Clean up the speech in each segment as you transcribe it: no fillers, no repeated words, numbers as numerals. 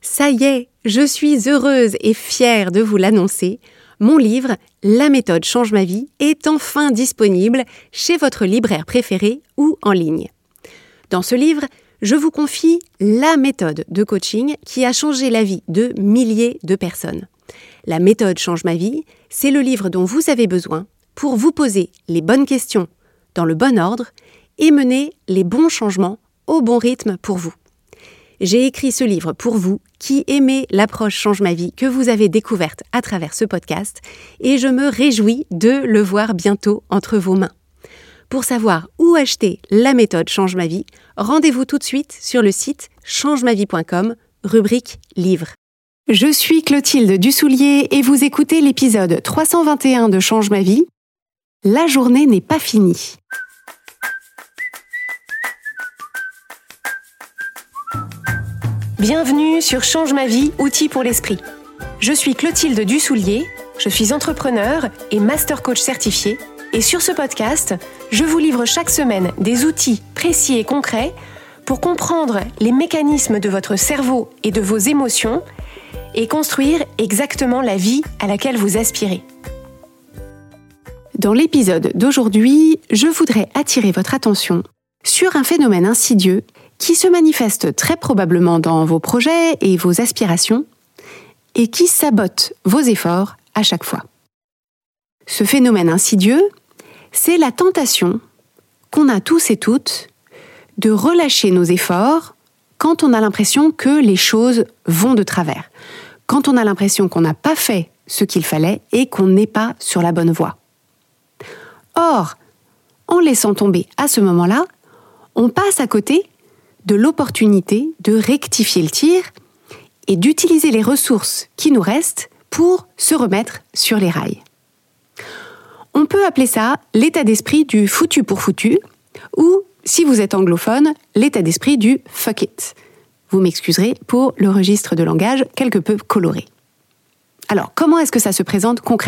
Ça y est, je suis heureuse et fière de vous l'annoncer. Mon livre « La méthode change ma vie » est enfin disponible chez votre libraire préféré ou en ligne. Dans ce livre, je vous confie la méthode de coaching qui a changé la vie de milliers de personnes. La méthode change ma vie, c'est le livre dont vous avez besoin pour vous poser les bonnes questions dans le bon ordre et mener les bons changements au bon rythme pour vous. J'ai écrit ce livre pour vous qui aimez l'approche Change ma vie que vous avez découverte à travers ce podcast et je me réjouis de le voir bientôt entre vos mains. Pour savoir où acheter la méthode Change ma vie, rendez-vous tout de suite sur le site changemavie.com, rubrique livre. Je suis Clotilde Dussoulier et vous écoutez l'épisode 321 de Change ma vie. La journée n'est pas finie. Bienvenue sur Change ma vie, outils pour l'esprit. Je suis Clotilde Dussoulier, je suis entrepreneur et master coach certifié et sur ce podcast, je vous livre chaque semaine des outils précis et concrets pour comprendre les mécanismes de votre cerveau et de vos émotions et construire exactement la vie à laquelle vous aspirez. Dans l'épisode d'aujourd'hui, je voudrais attirer votre attention sur un phénomène insidieux qui se manifeste très probablement dans vos projets et vos aspirations et qui sabote vos efforts à chaque fois. Ce phénomène insidieux, c'est la tentation qu'on a tous et toutes de relâcher nos efforts quand on a l'impression que les choses vont de travers, quand on a l'impression qu'on n'a pas fait ce qu'il fallait et qu'on n'est pas sur la bonne voie. Or, en laissant tomber à ce moment-là, on passe à côté de l'opportunité de rectifier le tir et d'utiliser les ressources qui nous restent pour se remettre sur les rails. On peut appeler ça l'état d'esprit du foutu pour foutu ou, si vous êtes anglophone, l'état d'esprit du fuck it. Vous m'excuserez pour le registre de langage quelque peu coloré. Alors, comment est-ce que ça se présente concrètement ?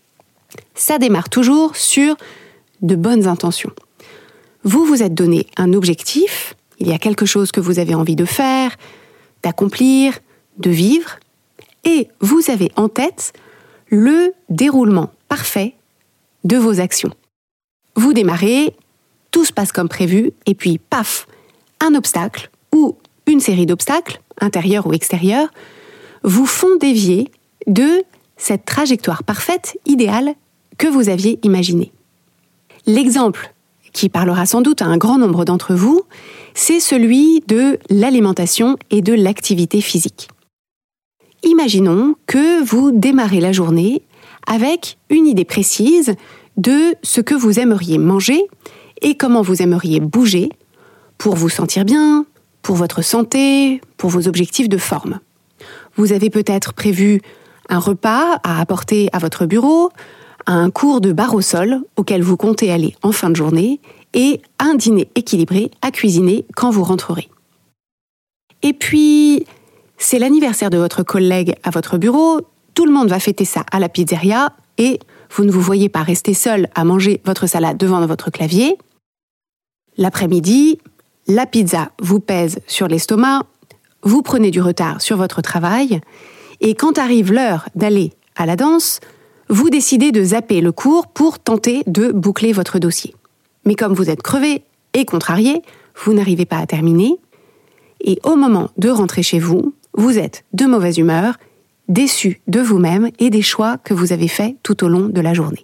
Ça démarre toujours sur de bonnes intentions. Vous vous êtes donné un objectif, il y a quelque chose que vous avez envie de faire, d'accomplir, de vivre, et vous avez en tête le déroulement parfait de vos actions. Vous démarrez, tout se passe comme prévu, et puis paf, un obstacle ou une série d'obstacles, intérieurs ou extérieurs, vous font dévier de cette trajectoire parfaite, idéale, que vous aviez imaginée. L'exemple qui parlera sans doute à un grand nombre d'entre vous, c'est celui de l'alimentation et de l'activité physique. Imaginons que vous démarrez la journée avec une idée précise de ce que vous aimeriez manger et comment vous aimeriez bouger pour vous sentir bien, pour votre santé, pour vos objectifs de forme. Vous avez peut-être prévu un repas à apporter à votre bureau, un cours de barre au sol auquel vous comptez aller en fin de journée et un dîner équilibré à cuisiner quand vous rentrerez. Et puis, c'est l'anniversaire de votre collègue à votre bureau, tout le monde va fêter ça à la pizzeria et vous ne vous voyez pas rester seul à manger votre salade devant votre clavier. L'après-midi, la pizza vous pèse sur l'estomac, vous prenez du retard sur votre travail et quand arrive l'heure d'aller à la danse, vous décidez de zapper le cours pour tenter de boucler votre dossier. Mais comme vous êtes crevé et contrarié, vous n'arrivez pas à terminer. Et au moment de rentrer chez vous, vous êtes de mauvaise humeur, déçu de vous-même et des choix que vous avez faits tout au long de la journée.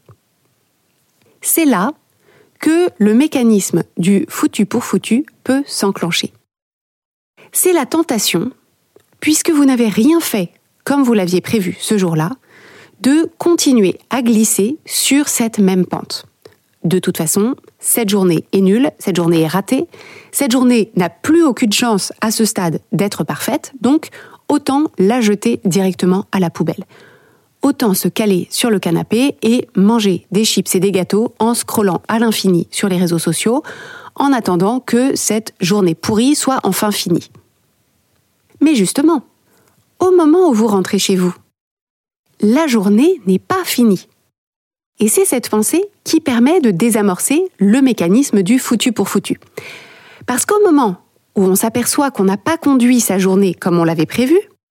C'est là que le mécanisme du foutu pour foutu peut s'enclencher. C'est la tentation, puisque vous n'avez rien fait comme vous l'aviez prévu ce jour-là, de continuer à glisser sur cette même pente. De toute façon, cette journée est nulle, cette journée est ratée, cette journée n'a plus aucune chance à ce stade d'être parfaite, donc autant la jeter directement à la poubelle. Autant se caler sur le canapé et manger des chips et des gâteaux en scrollant à l'infini sur les réseaux sociaux, en attendant que cette journée pourrie soit enfin finie. Mais justement, au moment où vous rentrez chez vous, la journée n'est pas finie. Et c'est cette pensée qui permet de désamorcer le mécanisme du foutu pour foutu. Parce qu'au moment où on s'aperçoit qu'on n'a pas conduit sa journée comme on l'avait prévu,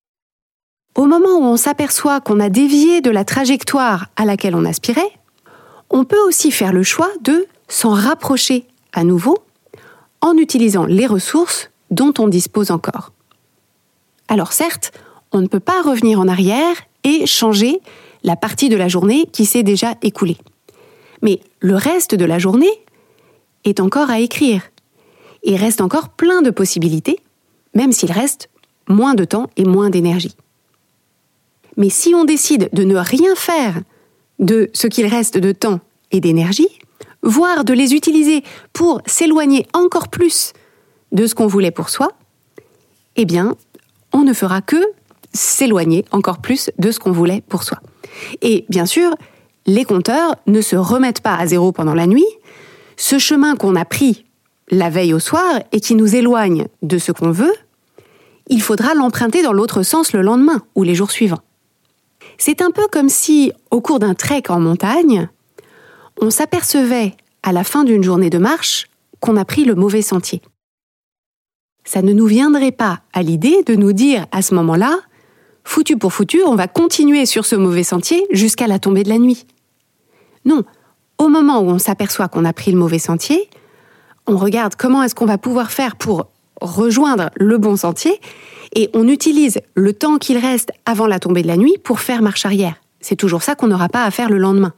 au moment où on s'aperçoit qu'on a dévié de la trajectoire à laquelle on aspirait, on peut aussi faire le choix de s'en rapprocher à nouveau en utilisant les ressources dont on dispose encore. Alors certes, on ne peut pas revenir en arrière et changer la partie de la journée qui s'est déjà écoulée. Mais le reste de la journée est encore à écrire. Et reste encore plein de possibilités, même s'il reste moins de temps et moins d'énergie. Mais si on décide de ne rien faire de ce qu'il reste de temps et d'énergie, voire de les utiliser pour s'éloigner encore plus de ce qu'on voulait pour soi, eh bien, on ne fera que s'éloigner encore plus de ce qu'on voulait pour soi. Et bien sûr, les compteurs ne se remettent pas à zéro pendant la nuit. Ce chemin qu'on a pris la veille au soir et qui nous éloigne de ce qu'on veut, il faudra l'emprunter dans l'autre sens le lendemain ou les jours suivants. C'est un peu comme si, au cours d'un trek en montagne, on s'apercevait à la fin d'une journée de marche qu'on a pris le mauvais sentier. Ça ne nous viendrait pas à l'idée de nous dire à ce moment-là, foutu pour foutu, on va continuer sur ce mauvais sentier jusqu'à la tombée de la nuit. Non, au moment où on s'aperçoit qu'on a pris le mauvais sentier, on regarde comment est-ce qu'on va pouvoir faire pour rejoindre le bon sentier et on utilise le temps qu'il reste avant la tombée de la nuit pour faire marche arrière. C'est toujours ça qu'on n'aura pas à faire le lendemain.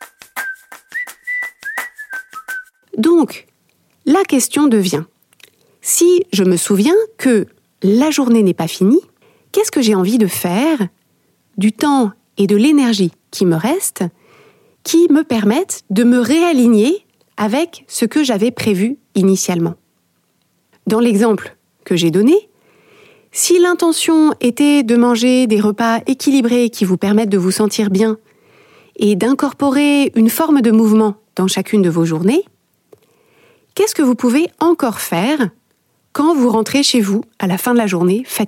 Donc, la question devient, si je me souviens que la journée n'est pas finie, qu'est-ce que j'ai envie de faire du temps et de l'énergie qui me reste, qui me permettent de me réaligner avec ce que j'avais prévu initialement. Dans l'exemple que j'ai donné, si l'intention était de manger des repas équilibrés qui vous permettent de vous sentir bien et d'incorporer une forme de mouvement dans chacune de vos journées, qu'est-ce que vous pouvez encore faire quand vous rentrez chez vous à la fin de la journée fatigué ?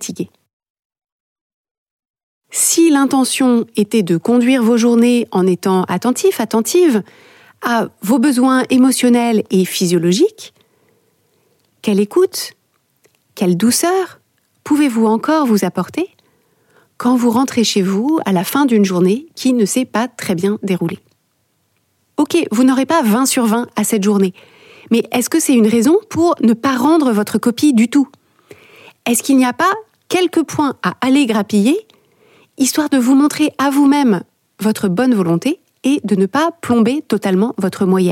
Si l'intention était de conduire vos journées en étant attentive à vos besoins émotionnels et physiologiques, quelle écoute, quelle douceur pouvez-vous encore vous apporter quand vous rentrez chez vous à la fin d'une journée qui ne s'est pas très bien déroulée ? Ok, vous n'aurez pas 20 sur 20 à cette journée, mais est-ce que c'est une raison pour ne pas rendre votre copie du tout ? Est-ce qu'il n'y a pas quelques points à aller grappiller, histoire de vous montrer à vous-même votre bonne volonté et de ne pas plomber totalement votre moyenne ?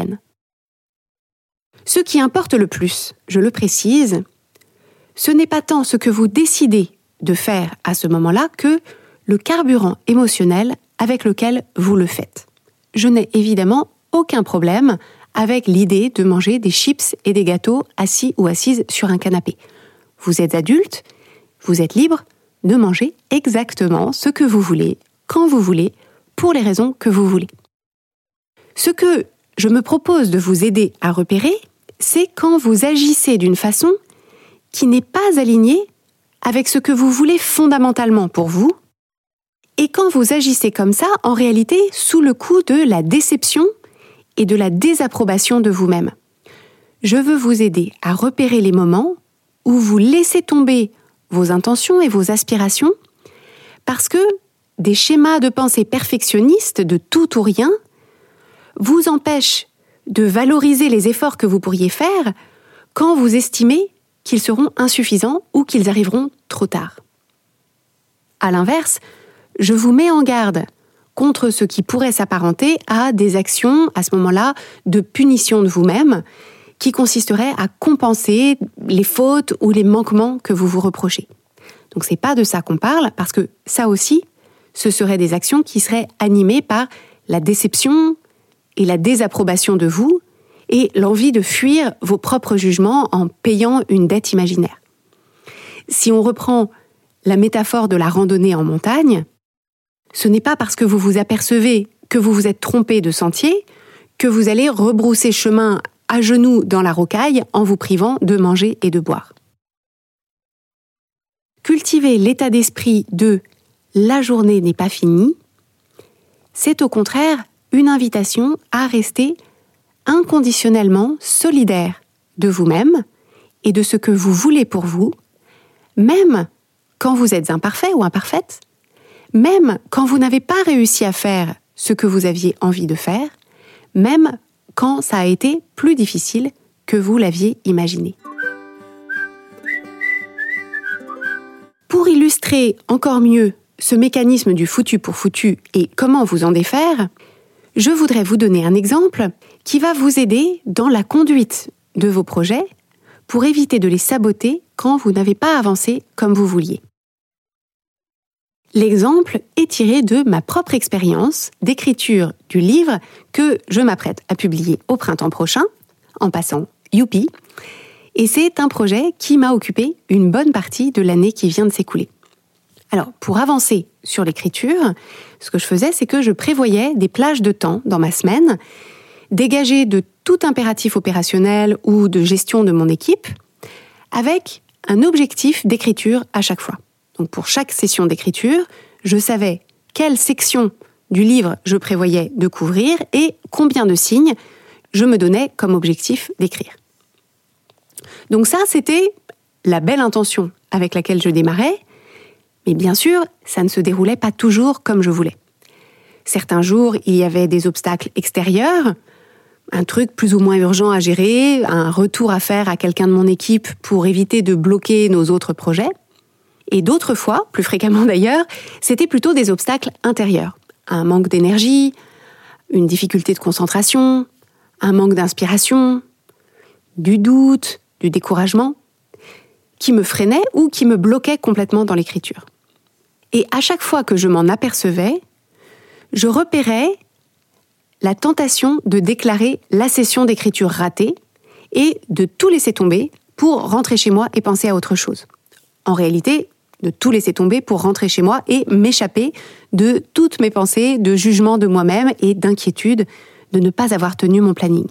Ce qui importe le plus, je le précise, ce n'est pas tant ce que vous décidez de faire à ce moment-là que le carburant émotionnel avec lequel vous le faites. Je n'ai évidemment aucun problème avec l'idée de manger des chips et des gâteaux assis ou assises sur un canapé. Vous êtes adulte, vous êtes libre de manger exactement ce que vous voulez, quand vous voulez, pour les raisons que vous voulez. Ce que je me propose de vous aider à repérer, c'est quand vous agissez d'une façon qui n'est pas alignée avec ce que vous voulez fondamentalement pour vous, et quand vous agissez comme ça, en réalité, sous le coup de la déception et de la désapprobation de vous-même. Je veux vous aider à repérer les moments où vous laissez tomber vos intentions et vos aspirations parce que des schémas de pensée perfectionnistes de tout ou rien vous empêchent de valoriser les efforts que vous pourriez faire quand vous estimez qu'ils seront insuffisants ou qu'ils arriveront trop tard. À l'inverse, je vous mets en garde contre ce qui pourrait s'apparenter à des actions, à ce moment-là, de punition de vous-même, qui consisteraient à compenser les fautes ou les manquements que vous vous reprochez. Donc c'est pas de ça qu'on parle, parce que ça aussi, ce seraient des actions qui seraient animées par la déception et la désapprobation de vous, et l'envie de fuir vos propres jugements en payant une dette imaginaire. Si on reprend la métaphore de la randonnée en montagne, ce n'est pas parce que vous vous apercevez que vous vous êtes trompé de sentier que vous allez rebrousser chemin à genoux dans la rocaille en vous privant de manger et de boire. Cultiver l'état d'esprit de « la journée n'est pas finie », c'est au contraire une invitation à rester inconditionnellement solidaire de vous-même et de ce que vous voulez pour vous, même quand vous êtes imparfait ou imparfaite, Même quand vous n'avez pas réussi à faire ce que vous aviez envie de faire, même quand ça a été plus difficile que vous l'aviez imaginé. Pour illustrer encore mieux ce mécanisme du foutu pour foutu et comment vous en défaire, je voudrais vous donner un exemple qui va vous aider dans la conduite de vos projets pour éviter de les saboter quand vous n'avez pas avancé comme vous vouliez. L'exemple est tiré de ma propre expérience d'écriture du livre que je m'apprête à publier au printemps prochain, en passant youpi, et c'est un projet qui m'a occupé une bonne partie de l'année qui vient de s'écouler. Alors, pour avancer sur l'écriture, ce que je faisais, c'est que je prévoyais des plages de temps dans ma semaine, dégagées de tout impératif opérationnel ou de gestion de mon équipe, avec un objectif d'écriture à chaque fois. Donc pour chaque session d'écriture, je savais quelle section du livre je prévoyais de couvrir et combien de signes je me donnais comme objectif d'écrire. Donc ça, c'était la belle intention avec laquelle je démarrais, mais bien sûr, ça ne se déroulait pas toujours comme je voulais. Certains jours, il y avait des obstacles extérieurs, un truc plus ou moins urgent à gérer, un retour à faire à quelqu'un de mon équipe pour éviter de bloquer nos autres projets. Et d'autres fois, plus fréquemment d'ailleurs, c'était plutôt des obstacles intérieurs. Un manque d'énergie, une difficulté de concentration, un manque d'inspiration, du doute, du découragement, qui me freinaient ou qui me bloquaient complètement dans l'écriture. Et à chaque fois que je m'en apercevais, je repérais la tentation de déclarer la session d'écriture ratée et de tout laisser tomber pour rentrer chez moi et penser à autre chose. En réalité, de tout laisser tomber pour rentrer chez moi et m'échapper de toutes mes pensées de jugement de moi-même et d'inquiétude de ne pas avoir tenu mon planning.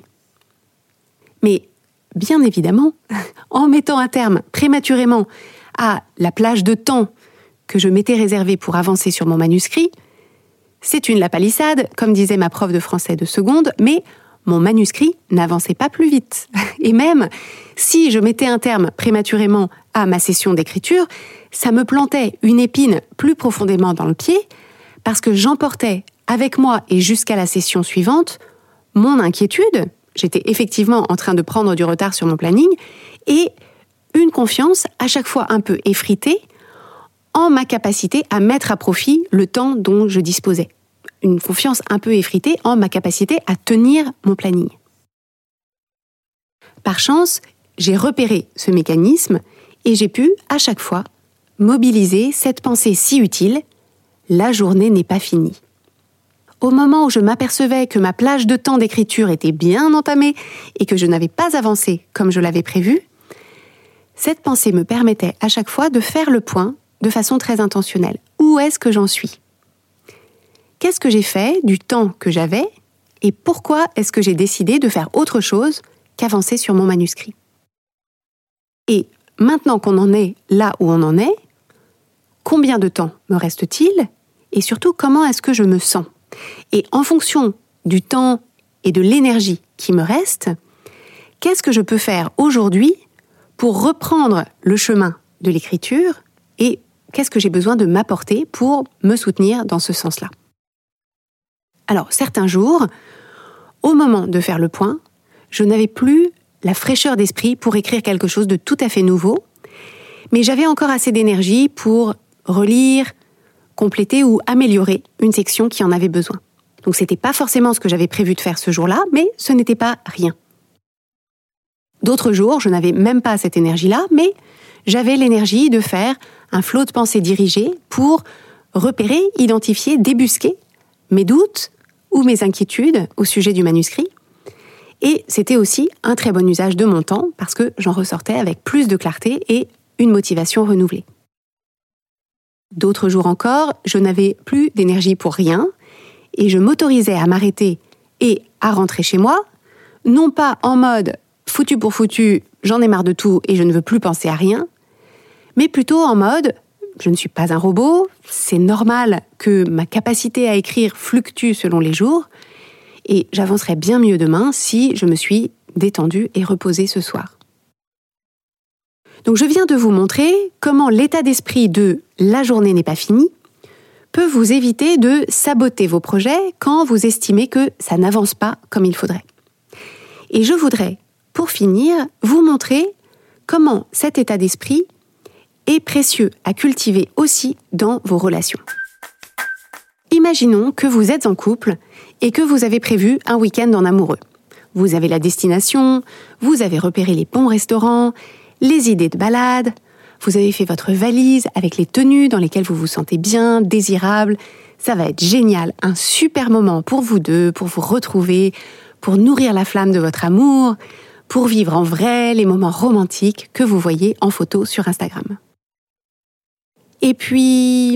Mais bien évidemment, en mettant un terme prématurément à la plage de temps que je m'étais réservée pour avancer sur mon manuscrit, c'est une lapalissade, comme disait ma prof de français de seconde, mais mon manuscrit n'avançait pas plus vite. Et même si je mettais un terme prématurément à ma session d'écriture, ça me plantait une épine plus profondément dans le pied parce que j'emportais avec moi et jusqu'à la session suivante mon inquiétude, j'étais effectivement en train de prendre du retard sur mon planning, et une confiance à chaque fois un peu effritée en ma capacité à mettre à profit le temps dont je disposais. Une confiance un peu effritée en ma capacité à tenir mon planning. Par chance, j'ai repéré ce mécanisme et j'ai pu, à chaque fois, mobiliser cette pensée si utile « la journée n'est pas finie ». Au moment où je m'apercevais que ma plage de temps d'écriture était bien entamée et que je n'avais pas avancé comme je l'avais prévu, cette pensée me permettait à chaque fois de faire le point de façon très intentionnelle. Où est-ce que j'en suis ? Qu'est-ce que j'ai fait du temps que j'avais et pourquoi est-ce que j'ai décidé de faire autre chose qu'avancer sur mon manuscrit ? Et maintenant qu'on en est là où on en est, combien de temps me reste-t-il ? Et surtout, comment est-ce que je me sens ? Et en fonction du temps et de l'énergie qui me reste, qu'est-ce que je peux faire aujourd'hui pour reprendre le chemin de l'écriture et qu'est-ce que j'ai besoin de m'apporter pour me soutenir dans ce sens-là ? Alors, certains jours, au moment de faire le point, je n'avais plus la fraîcheur d'esprit pour écrire quelque chose de tout à fait nouveau, mais j'avais encore assez d'énergie pour relire, compléter ou améliorer une section qui en avait besoin. Donc c'était pas forcément ce que j'avais prévu de faire ce jour-là, mais ce n'était pas rien. D'autres jours, je n'avais même pas cette énergie-là, mais j'avais l'énergie de faire un flot de pensée dirigé pour repérer, identifier, débusquer mes doutes ou mes inquiétudes au sujet du manuscrit. Et c'était aussi un très bon usage de mon temps parce que j'en ressortais avec plus de clarté et une motivation renouvelée. D'autres jours encore, je n'avais plus d'énergie pour rien et je m'autorisais à m'arrêter et à rentrer chez moi, non pas en mode foutu pour foutu, j'en ai marre de tout et je ne veux plus penser à rien, mais plutôt en mode je ne suis pas un robot, c'est normal que ma capacité à écrire fluctue selon les jours et j'avancerai bien mieux demain si je me suis détendue et reposée ce soir. Donc je viens de vous montrer comment l'état d'esprit de « la journée n'est pas finie » peut vous éviter de saboter vos projets quand vous estimez que ça n'avance pas comme il faudrait. Et je voudrais, pour finir, vous montrer comment cet état d'esprit est précieux à cultiver aussi dans vos relations. Imaginons que vous êtes en couple et que vous avez prévu un week-end en amoureux. Vous avez la destination, vous avez repéré les bons restaurants, les idées de balade, vous avez fait votre valise avec les tenues dans lesquelles vous vous sentez bien, désirable. Ça va être génial, un super moment pour vous deux, pour vous retrouver, pour nourrir la flamme de votre amour, pour vivre en vrai les moments romantiques que vous voyez en photo sur Instagram. Et puis...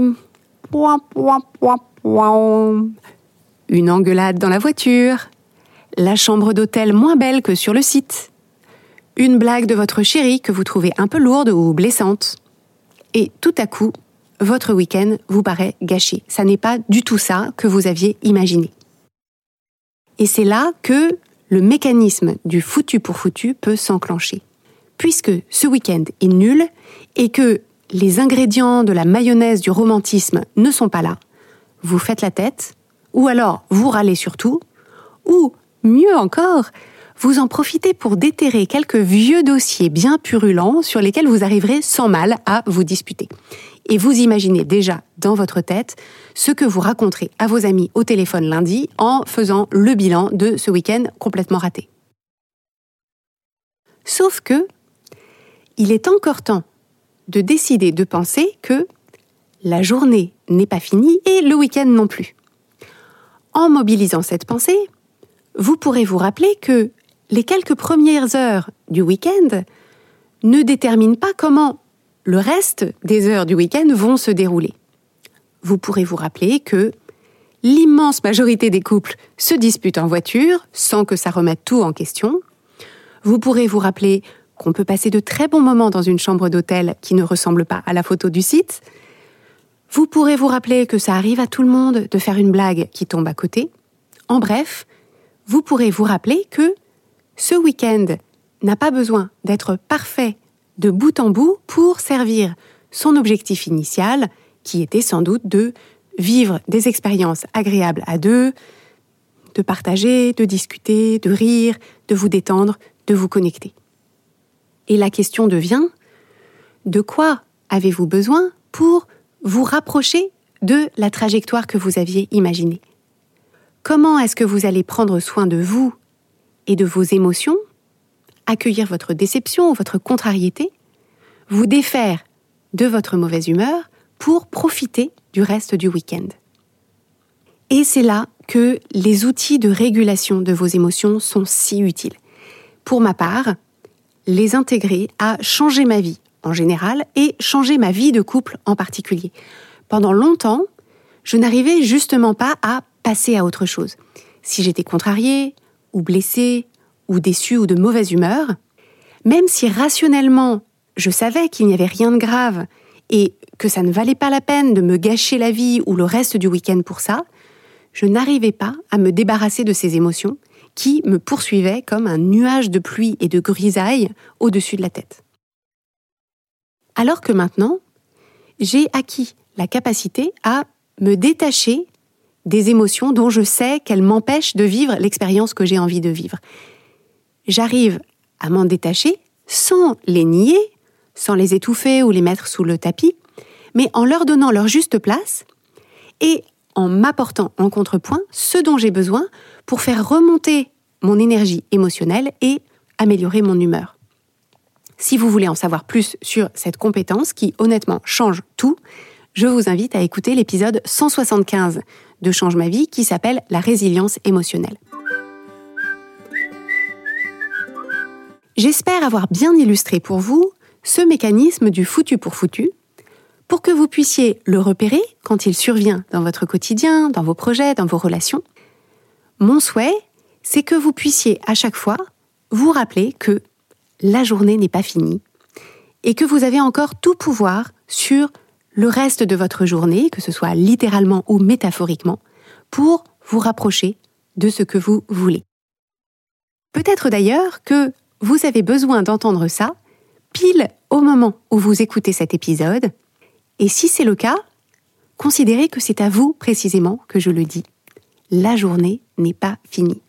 une engueulade dans la voiture, la chambre d'hôtel moins belle que sur le site, une blague de votre chéri que vous trouvez un peu lourde ou blessante. Et tout à coup, votre week-end vous paraît gâché. Ça n'est pas du tout ça que vous aviez imaginé. Et c'est là que le mécanisme du foutu pour foutu peut s'enclencher. Puisque ce week-end est nul et que les ingrédients de la mayonnaise du romantisme ne sont pas là, vous faites la tête, ou alors vous râlez sur tout, ou mieux encore, vous en profitez pour déterrer quelques vieux dossiers bien purulents sur lesquels vous arriverez sans mal à vous disputer. Et vous imaginez déjà dans votre tête ce que vous raconterez à vos amis au téléphone lundi en faisant le bilan de ce week-end complètement raté. Sauf que, il est encore temps de décider de penser que la journée n'est pas finie et le week-end non plus. En mobilisant cette pensée, vous pourrez vous rappeler que les quelques premières heures du week-end ne déterminent pas comment le reste des heures du week-end vont se dérouler. Vous pourrez vous rappeler que l'immense majorité des couples se disputent en voiture sans que ça remette tout en question. Vous pourrez vous rappeler qu'on peut passer de très bons moments dans une chambre d'hôtel qui ne ressemble pas à la photo du site. Vous pourrez vous rappeler que ça arrive à tout le monde de faire une blague qui tombe à côté. En bref, vous pourrez vous rappeler que ce week-end n'a pas besoin d'être parfait de bout en bout pour servir son objectif initial, qui était sans doute de vivre des expériences agréables à deux, de partager, de discuter, de rire, de vous détendre, de vous connecter. Et la question devient, de quoi avez-vous besoin pour vous rapprocher de la trajectoire que vous aviez imaginée? Comment est-ce que vous allez prendre soin de vous et de vos émotions, accueillir votre déception ou votre contrariété, vous défaire de votre mauvaise humeur pour profiter du reste du week-end? Et c'est là que les outils de régulation de vos émotions sont si utiles. Pour ma part, les intégrer a changé ma vie en général et changé ma vie de couple en particulier. Pendant longtemps, je n'arrivais justement pas à passer à autre chose. Si j'étais contrariée, ou blessée, ou déçue, ou de mauvaise humeur, même si rationnellement, je savais qu'il n'y avait rien de grave et que ça ne valait pas la peine de me gâcher la vie ou le reste du week-end pour ça, je n'arrivais pas à me débarrasser de ces émotions qui me poursuivaient comme un nuage de pluie et de grisaille au-dessus de la tête. Alors que maintenant, j'ai acquis la capacité à me détacher des émotions dont je sais qu'elles m'empêchent de vivre l'expérience que j'ai envie de vivre. J'arrive à m'en détacher sans les nier, sans les étouffer ou les mettre sous le tapis, mais en leur donnant leur juste place et en m'apportant en contrepoint ce dont j'ai besoin pour faire remonter mon énergie émotionnelle et améliorer mon humeur. Si vous voulez en savoir plus sur cette compétence qui, honnêtement, change tout, je vous invite à écouter l'épisode 175 de Change ma vie qui s'appelle « La résilience émotionnelle ». J'espère avoir bien illustré pour vous ce mécanisme du foutu pour foutu, pour que vous puissiez le repérer quand il survient dans votre quotidien, dans vos projets, dans vos relations. Mon souhait, c'est que vous puissiez à chaque fois vous rappeler que la journée n'est pas finie et que vous avez encore tout pouvoir sur le reste de votre journée, que ce soit littéralement ou métaphoriquement, pour vous rapprocher de ce que vous voulez. Peut-être d'ailleurs que vous avez besoin d'entendre ça pile au moment où vous écoutez cet épisode, et si c'est le cas, considérez que c'est à vous précisément que je le dis. La journée n'est pas finie.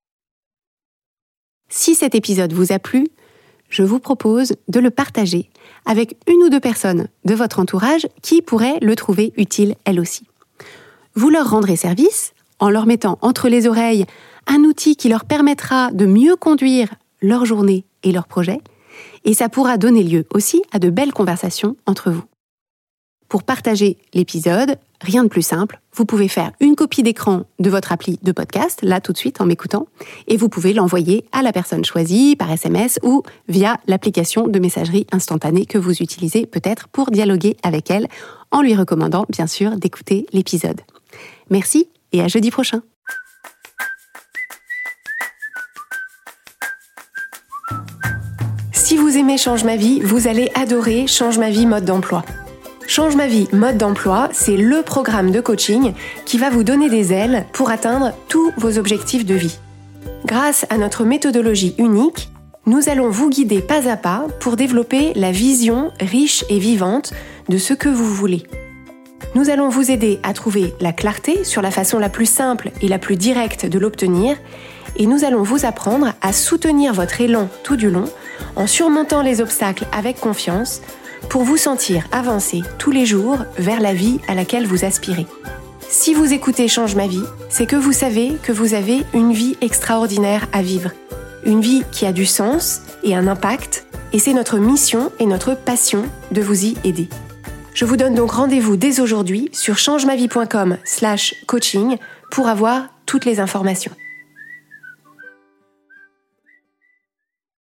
Si cet épisode vous a plu, je vous propose de le partager avec une ou deux personnes de votre entourage qui pourraient le trouver utile elles aussi. Vous leur rendrez service en leur mettant entre les oreilles un outil qui leur permettra de mieux conduire leur journée et leur projet, et ça pourra donner lieu aussi à de belles conversations entre vous. Pour partager l'épisode, rien de plus simple, vous pouvez faire une copie d'écran de votre appli de podcast, là tout de suite en m'écoutant, et vous pouvez l'envoyer à la personne choisie par SMS ou via l'application de messagerie instantanée que vous utilisez peut-être pour dialoguer avec elle, en lui recommandant bien sûr d'écouter l'épisode. Merci et à jeudi prochain. Si vous aimez Change ma vie, vous allez adorer Change ma vie mode d'emploi. Change ma vie mode d'emploi, c'est le programme de coaching qui va vous donner des ailes pour atteindre tous vos objectifs de vie. Grâce à notre méthodologie unique, nous allons vous guider pas à pas pour développer la vision riche et vivante de ce que vous voulez. Nous allons vous aider à trouver la clarté sur la façon la plus simple et la plus directe de l'obtenir, et nous allons vous apprendre à soutenir votre élan tout du long en surmontant les obstacles avec confiance pour vous sentir avancer tous les jours vers la vie à laquelle vous aspirez. Si vous écoutez Change ma vie, c'est que vous savez que vous avez une vie extraordinaire à vivre. Une vie qui a du sens et un impact, et c'est notre mission et notre passion de vous y aider. Je vous donne donc rendez-vous dès aujourd'hui sur changemavie.com/coaching pour avoir toutes les informations.